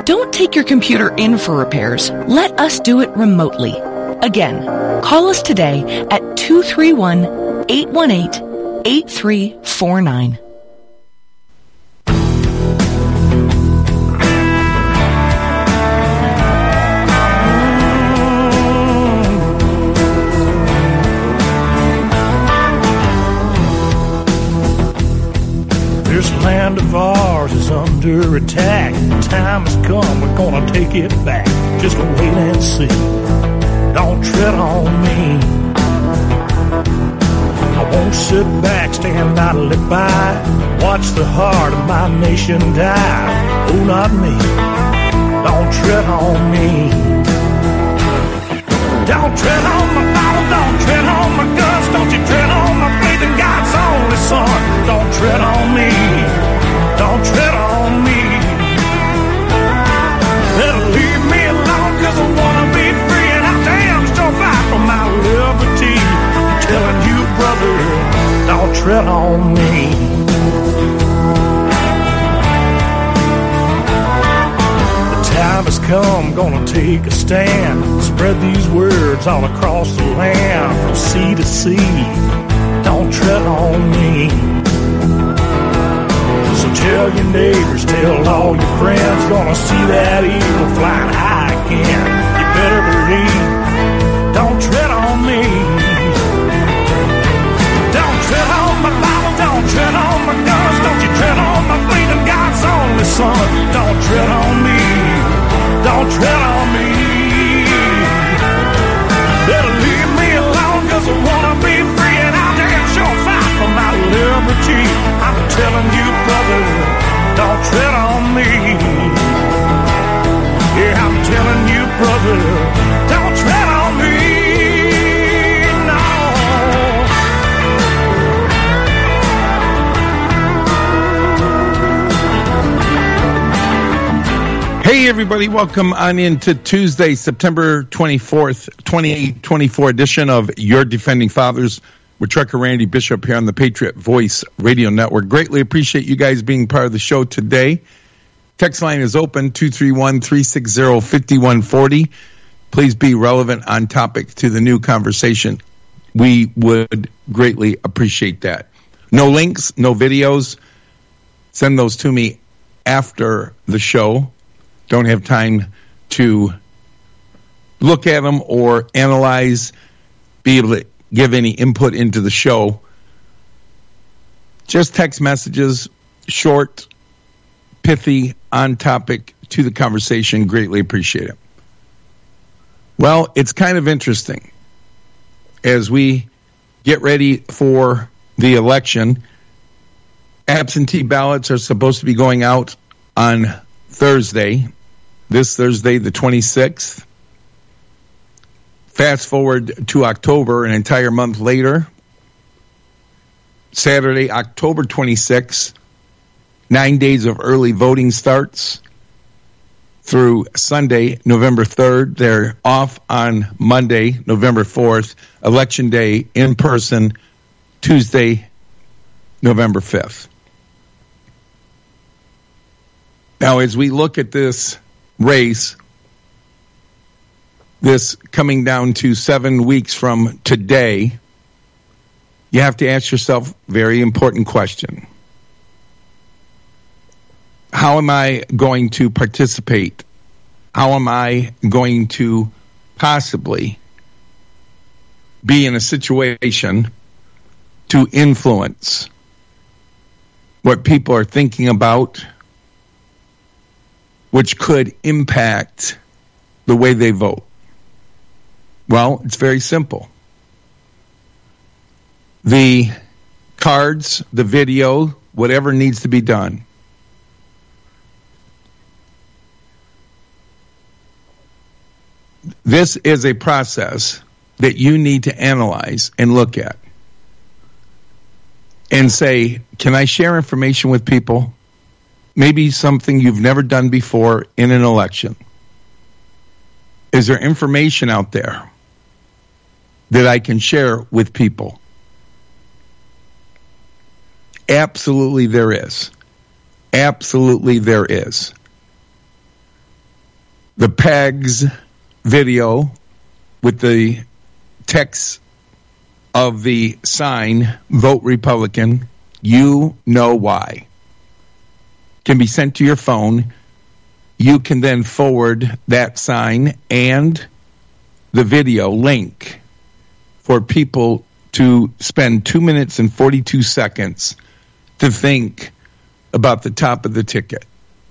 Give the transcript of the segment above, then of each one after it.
Don't take your computer in for repairs. Let us do it remotely. Again, call us today at 231-818-8349. This land of ours is under attack. The time has come, we're gonna take it back. Just wait and see. Don't tread on me. I won't sit back, stand idly by. Watch the heart of my nation die. Oh, not me. Don't tread on me. Don't tread on my Bible, don't tread on my guns. Don't you tread on my faith in God's only Son. Don't tread on me. Don't tread on me. Better leave me alone, cause I wanna be free, and I damn sure fight for my liberty. I'm telling you, brother, don't tread on me. The time has come, gonna take a stand. Spread these words all across the land, from sea to sea. Don't tread on me. So tell your neighbors, tell all your friends, gonna see that eagle flying high again. You better believe, don't tread on me. Don't tread on my Bible, don't tread on my guns. Don't you tread on my faith in God's only Son. Don't tread on me, don't tread on me. Better leave me alone, cause I wanna be free, and I'll damn sure fight for my liberty. I'm telling you, brother, don't tread on me. Yeah, I'm telling you, brother, don't tread on me. No. Hey, everybody, welcome on into Tuesday, September 24th, 2024 edition of Your Defending Fathers with Trucker Randy Bishop here on the Patriot Voice Radio Network. Greatly appreciate you guys being part of the show today. Text line is open, 231-360-5140. Please be relevant on topic to the new conversation. We would greatly appreciate that. No links, no videos. Send those to me after the show. Don't have time to look at them or analyze, be able to give any input into the show. Just text messages, short, pithy, on topic to the conversation. Greatly appreciate it. Well, it's kind of interesting as we get ready for the election. Absentee ballots are supposed to be going out on Thursday, this Thursday, the 26th. Fast forward to October, an entire month later, Saturday, October 26th, 9 days of early voting starts through Sunday, November 3rd. They're off on Monday, November 4th, Election Day in person, Tuesday, November 5th. Now, as we look at this race, this coming down to 7 weeks from today, you have to ask yourself a very important question. How am I going to participate? How am I going to possibly be in a situation to influence what people are thinking about, which could impact the way they vote? Well, it's very simple. The cards, the video, whatever needs to be done. This is a process that you need to analyze and look at and say, can I share information with people? Maybe something you've never done before in an election. Is there information out there that I can share with people? Absolutely there is. Absolutely there is. the PAGS video with the text of the sign, Vote Republican, you know why, can be sent to your phone. You can then forward that sign and the video link for people to spend 2 minutes and 42 seconds to think about the top of the ticket.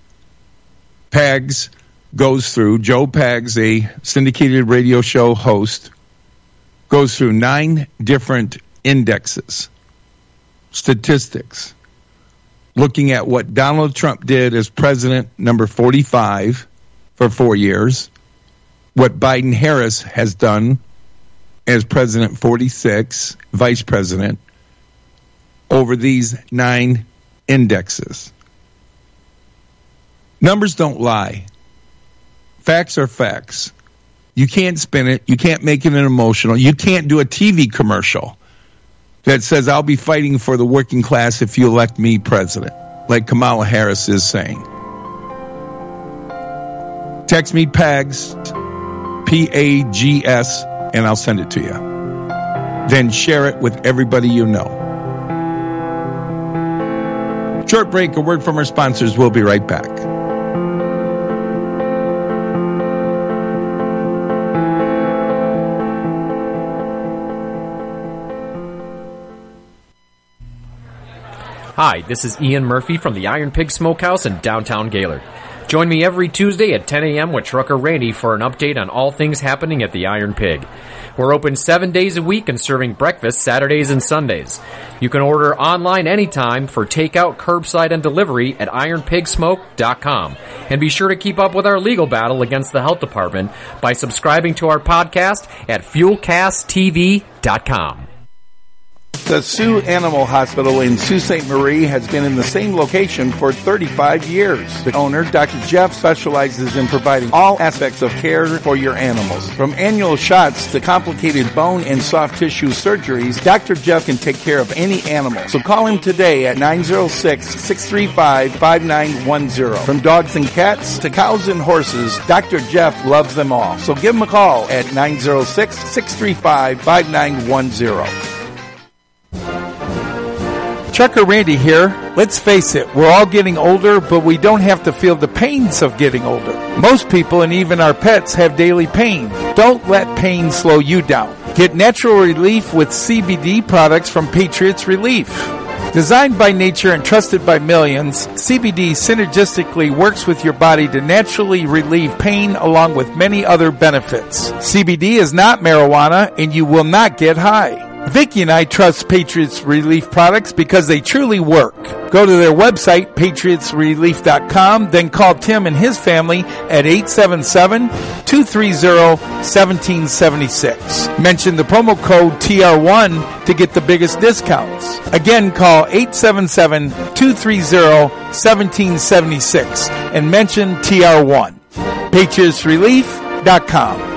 PAGS goes through, Joe Pags, a syndicated radio show host, goes through 9 different indexes, statistics, looking at what Donald Trump did as president number 45 for 4 years, what Biden-Harris has done as president 46, vice president, over these 9 indexes. Numbers don't lie. Facts are facts. You can't spin it. You can't make it an emotional. You can't do a TV commercial that says, I'll be fighting for the working class if you elect me president, like Kamala Harris is saying. Text me PAGS, P-A-G-S, and I'll send it to you. Then share it with everybody you know. Short break, a word from our sponsors. We'll be right back. Hi, this is Ian Murphy from the Iron Pig Smokehouse in downtown Gaylord. Join me every Tuesday at 10 a.m. with Trucker Randy for an update on all things happening at the Iron Pig. We're open 7 days a week and serving breakfast Saturdays and Sundays. You can order online anytime for takeout, curbside, and delivery at ironpigsmoke.com. And be sure to keep up with our legal battle against the health department by subscribing to our podcast at fuelcasttv.com. The Sioux Animal Hospital in Sault Ste. Marie has been in the same location for 35 years. The owner, Dr. Jeff, specializes in providing all aspects of care for your animals. From annual shots to complicated bone and soft tissue surgeries, Dr. Jeff can take care of any animal. So call him today at 906-635-5910. From dogs and cats to cows and horses, Dr. Jeff loves them all. So give him a call at 906-635-5910. Trucker Randy here. Let's face it, we're all getting older, but we don't have to feel the pains of getting older. Most people and even our pets have daily pain. Don't let pain slow you down. Get natural relief with CBD products from Patriots Relief. Designed by nature and trusted by millions, CBD synergistically works with your body to naturally relieve pain along with many other benefits. CBD is not marijuana and you will not get high. Vicki and I trust Patriots Relief products because they truly work. Go to their website, patriotsrelief.com, then call Tim and his family at 877-230-1776. Mention the promo code TR1 to get the biggest discounts. Again, call 877-230-1776 and mention TR1. patriotsrelief.com.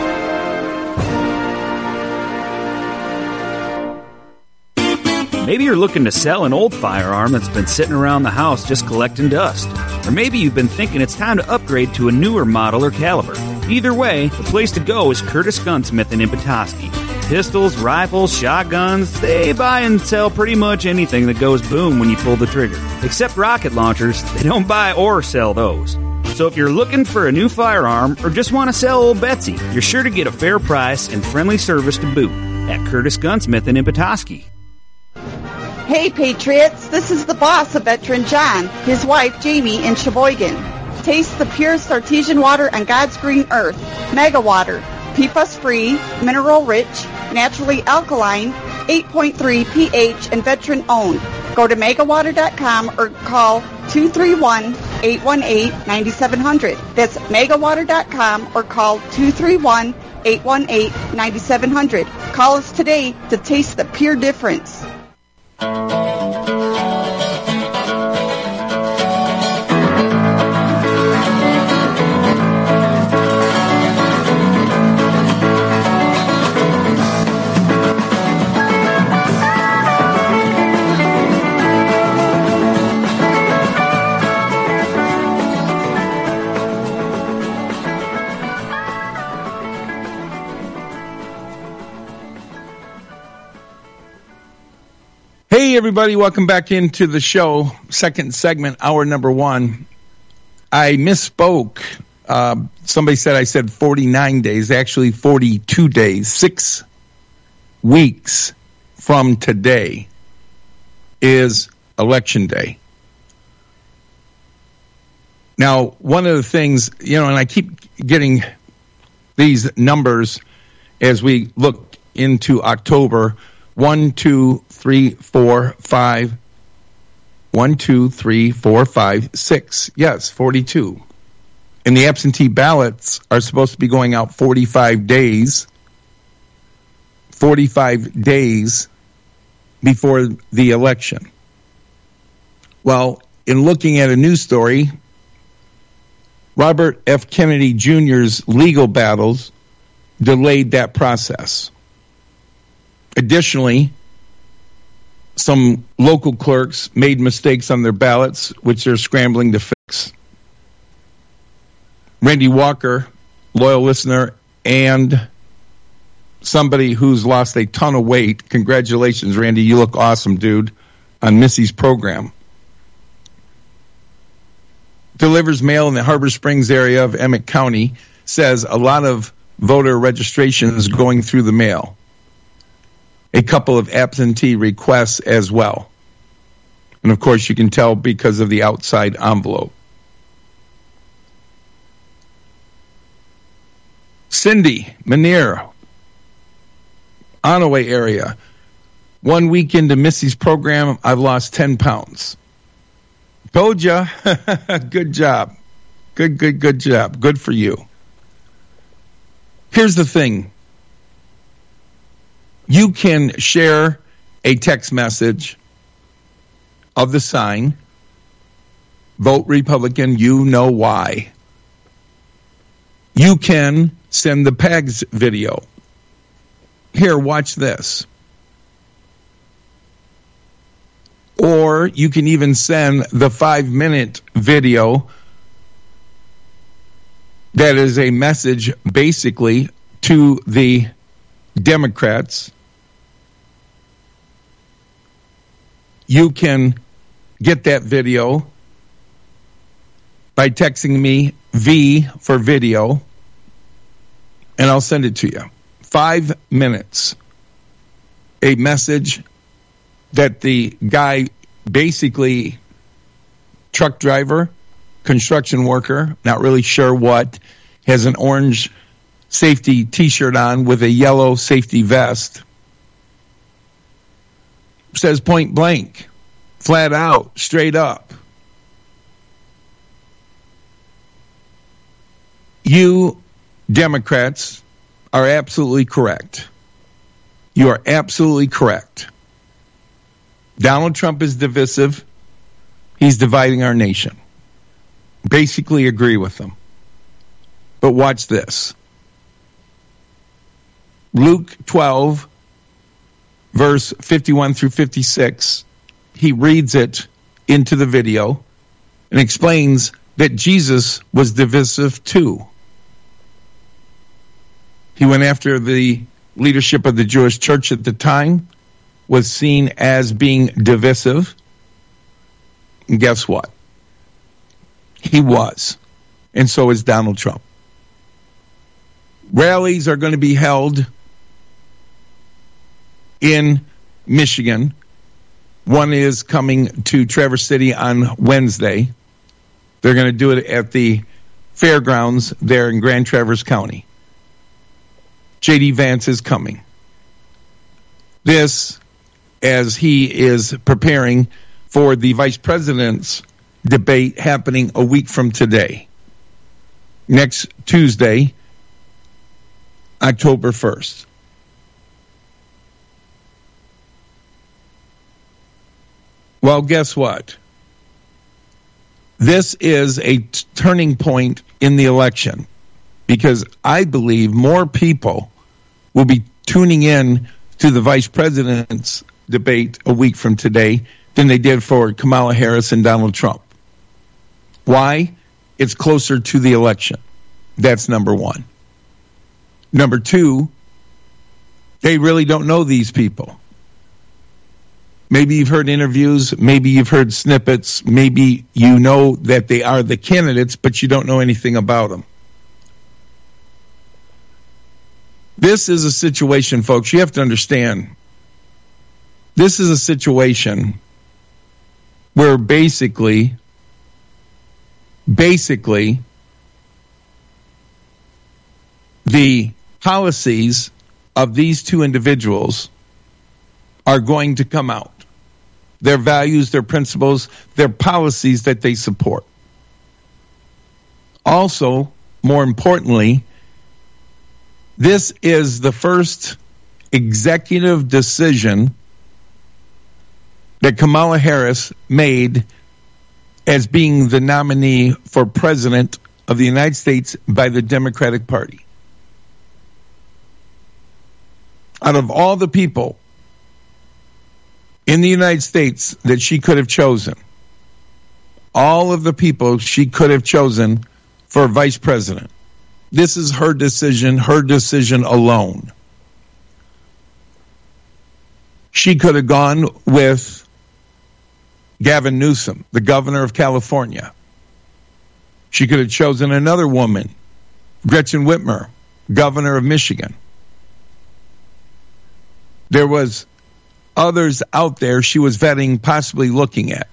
Maybe you're looking to sell an old firearm that's been sitting around the house just collecting dust. Or maybe you've been thinking it's time to upgrade to a newer model or caliber. Either way, the place to go is Curtis Gunsmith in Petoskey. Pistols, rifles, shotguns, they buy and sell pretty much anything that goes boom when you pull the trigger. Except rocket launchers, they don't buy or sell those. So if you're looking for a new firearm or just want to sell old Betsy, you're sure to get a fair price and friendly service to boot at Curtis Gunsmith in Petoskey. Hey, Patriots, this is the boss of Veteran John, his wife, Jamie, in Sheboygan. Taste the purest artesian water on God's green earth, Mega Water. PFAS-free, mineral-rich, naturally alkaline, 8.3 pH, and veteran-owned. Go to megawater.com or call 231-818-9700. That's megawater.com or call 231-818-9700. Call us today to taste the pure difference. Hey, everybody. Welcome back into the show. Second segment, hour number one. I misspoke. Somebody said I said 49 days. Actually, 42 days. 6 weeks from today is Election Day. Now, one of the things, and I keep getting these numbers as we look into October. 1, 2, 3, 4, 5. 1, 2, 3, 4, 5, 6. Yes, 42. And the absentee ballots are supposed to be going out 45 days. 45 days before the election. Well, in looking at a news story, Robert F. Kennedy Jr.'s legal battles delayed that process. Additionally, some local clerks made mistakes on their ballots, which they're scrambling to fix. Randy Walker, loyal listener, and somebody who's lost a ton of weight. Congratulations, Randy. You look awesome, dude, on Missy's program. Delivers mail in the Harbor Springs area of Emmett County. Says a lot of voter registrations going through the mail. A couple of absentee requests as well. And, of course, you can tell because of the outside envelope. Cindy Manier, Onaway area. 1 week into Missy's program, I've lost 10 pounds. Told ya. Good job. Good job. Good for you. Here's the thing. You can share a text message of the sign, vote Republican, you know why. You can send the PAGS video. Here, watch this. Or you can even send the 5-minute video that is a message basically to the Democrats. You can get that video by texting me V for video, and I'll send it to you. 5 minutes. A message that the guy, basically truck driver, construction worker, not really sure what, has an orange safety T-shirt on with a yellow safety vest. Says point blank, flat out, straight up. You Democrats are absolutely correct. You are absolutely correct. Donald Trump is divisive. He's dividing our nation. Basically agree with them. But watch this. Luke 12, verse 51 through 56, he reads it into the video and explains that Jesus was divisive too. He went after the leadership of the Jewish church at the time, was seen as being divisive. And guess what? He was. And so is Donald Trump. Rallies are going to be held in Michigan. One is coming to Traverse City on Wednesday. They're going to do it at the fairgrounds there in Grand Traverse County. J.D. Vance is coming. This, as he is preparing for the vice president's debate happening a week from today. Next Tuesday, October 1st. Well, guess what? This is a turning point in the election because I believe more people will be tuning in to the vice president's debate a week from today than they did for Kamala Harris and Donald Trump. Why? It's closer to the election. That's number one. Number two, they really don't know these people. Maybe you've heard interviews. Maybe you've heard snippets. Maybe you know that they are the candidates, but you don't know anything about them. This is a situation, folks, you have to understand. This is a situation where basically, the policies of these two individuals are going to come out. Their values, their principles, their policies that they support. Also, more importantly, this is the first executive decision that Kamala Harris made as being the nominee for president of the United States by the Democratic Party. Out of all the people in the United States that she could have chosen, all of the people she could have chosen for vice president, this is her decision alone. She could have gone with Gavin Newsom, the governor of California. She could have chosen another woman, Gretchen Whitmer, governor of Michigan. There was others out there she was vetting, possibly looking at.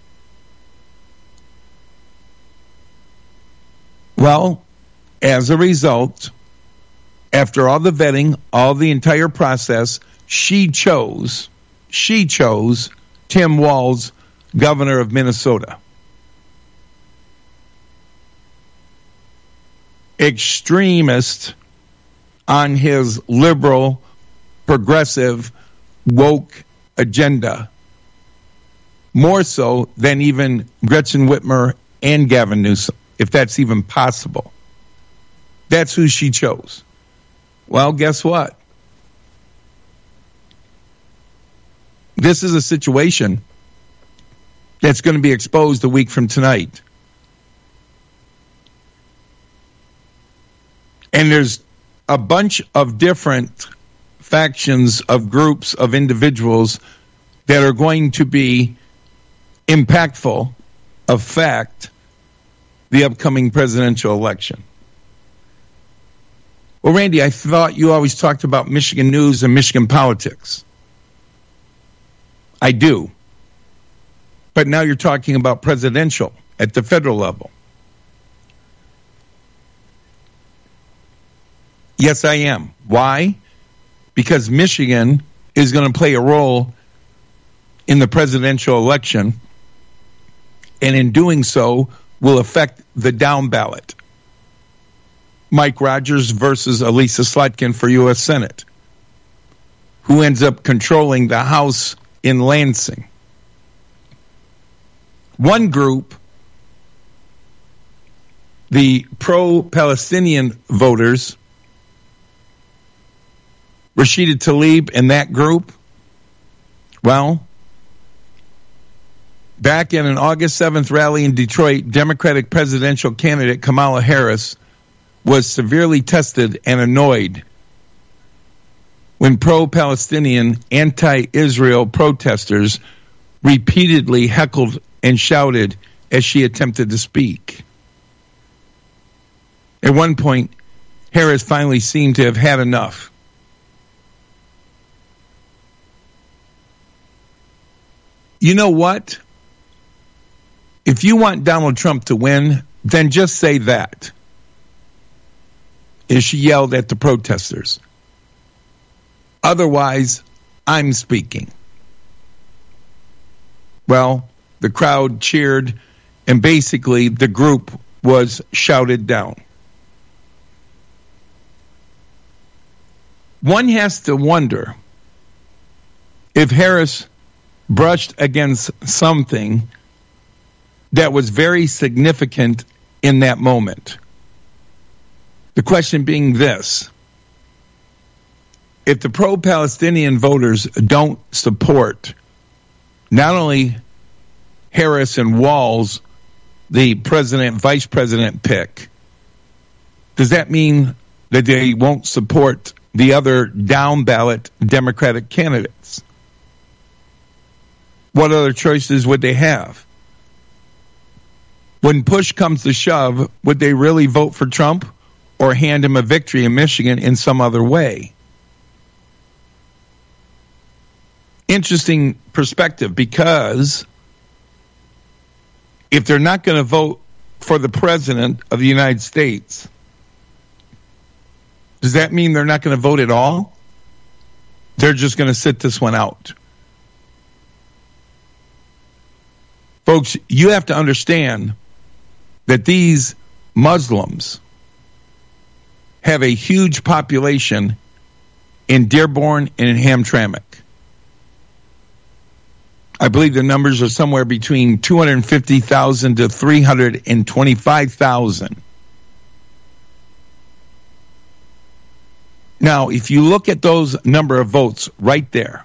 Well, as a result, after all the vetting, all the entire process, she chose Tim Walz, governor of Minnesota. Extremist on his liberal, progressive, woke agenda, more so than even Gretchen Whitmer and Gavin Newsom, if that's even possible. That's who she chose. Well, guess what? This is a situation that's going to be exposed a week from tonight. And there's a bunch of different factions of groups of individuals that are going to be impactful, affect the upcoming presidential election. Well, Randy, I thought you always talked about Michigan news and Michigan politics. I do. But now you're talking about presidential at the federal level. Yes, I am. Why? Because Michigan is going to play a role in the presidential election, and in doing so will affect the down ballot. Mike Rogers versus Elisa Slotkin for U.S. Senate. Who ends up controlling the House in Lansing? One group, the pro-Palestinian voters, Rashida Tlaib and that group, well, back in an August 7th rally in Detroit, Democratic presidential candidate Kamala Harris was severely tested and annoyed when pro-Palestinian, anti-Israel protesters repeatedly heckled and shouted as she attempted to speak. At one point, Harris finally seemed to have had enough. You know what? If you want Donald Trump to win, then just say that. As she yelled at the protesters. Otherwise, I'm speaking. Well, the crowd cheered, and basically the group was shouted down. One has to wonder if Harris brushed against something that was very significant in that moment. The question being this: if the pro-Palestinian voters don't support not only Harris and Walz, the president-vice president pick, does that mean that they won't support the other down-ballot Democratic candidates? What other choices would they have? When push comes to shove, would they really vote for Trump or hand him a victory in Michigan in some other way? Interesting perspective, because if they're not going to vote for the president of the United States, does that mean they're not going to vote at all? They're just going to sit this one out. Folks, you have to understand that these Muslims have a huge population in Dearborn and in Hamtramck. I believe the numbers are somewhere between 250,000 to 325,000. Now, if you look at those number of votes right there,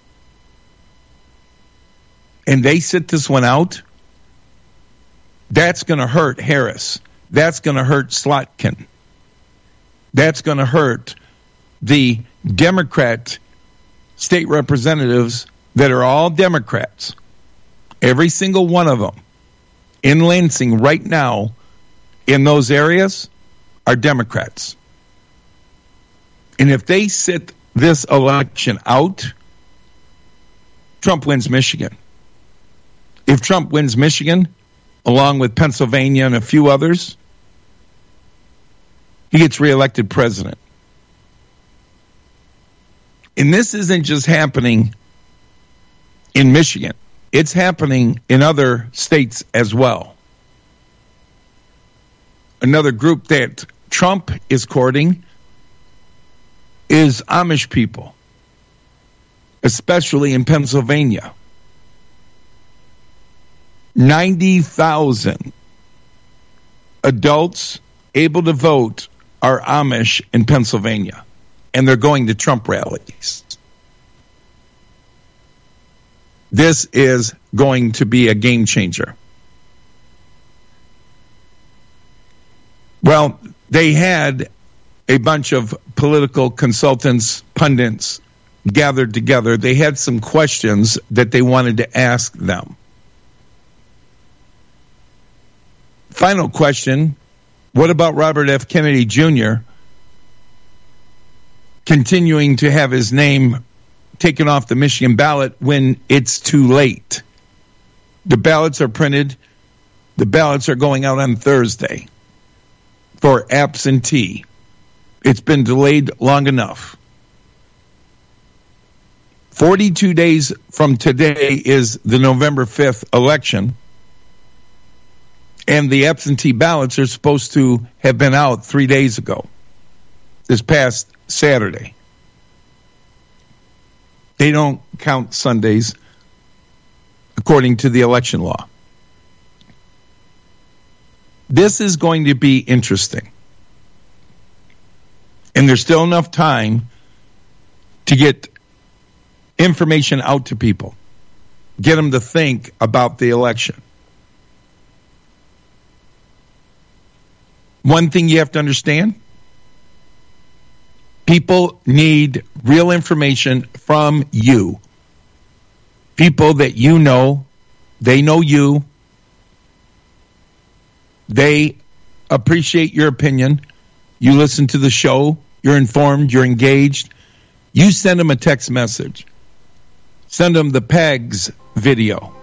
and they sit this one out, that's going to hurt Harris. That's going to hurt Slotkin. That's going to hurt the Democrat state representatives that are all Democrats. Every single one of them in Lansing right now in those areas are Democrats. And if they sit this election out, Trump wins Michigan. If Trump wins Michigan, along with Pennsylvania and a few others, he gets reelected president. And this isn't just happening in Michigan. It's happening in other states as well. Another group that Trump is courting is Amish people, especially in Pennsylvania. 90,000 adults able to vote are Amish in Pennsylvania, and they're going to Trump rallies. This is going to be a game changer. Well, they had a bunch of political consultants, pundits gathered together. They had some questions that they wanted to ask them. Final question, what about Robert F. Kennedy Jr. continuing to have his name taken off the Michigan ballot when it's too late? The ballots are printed. The ballots are going out on Thursday for absentee. It's been delayed long enough. 42 days from today is the November 5th election. And the absentee ballots are supposed to have been out 3 days ago, this past Saturday. They don't count Sundays according to the election law. This is going to be interesting. And there's still enough time to get information out to people, get them to think about the election. One thing you have to understand, people need real information from you. People that you know, they know you, they appreciate your opinion, you listen to the show, you're informed, you're engaged, you send them a text message, send them the PEGS video.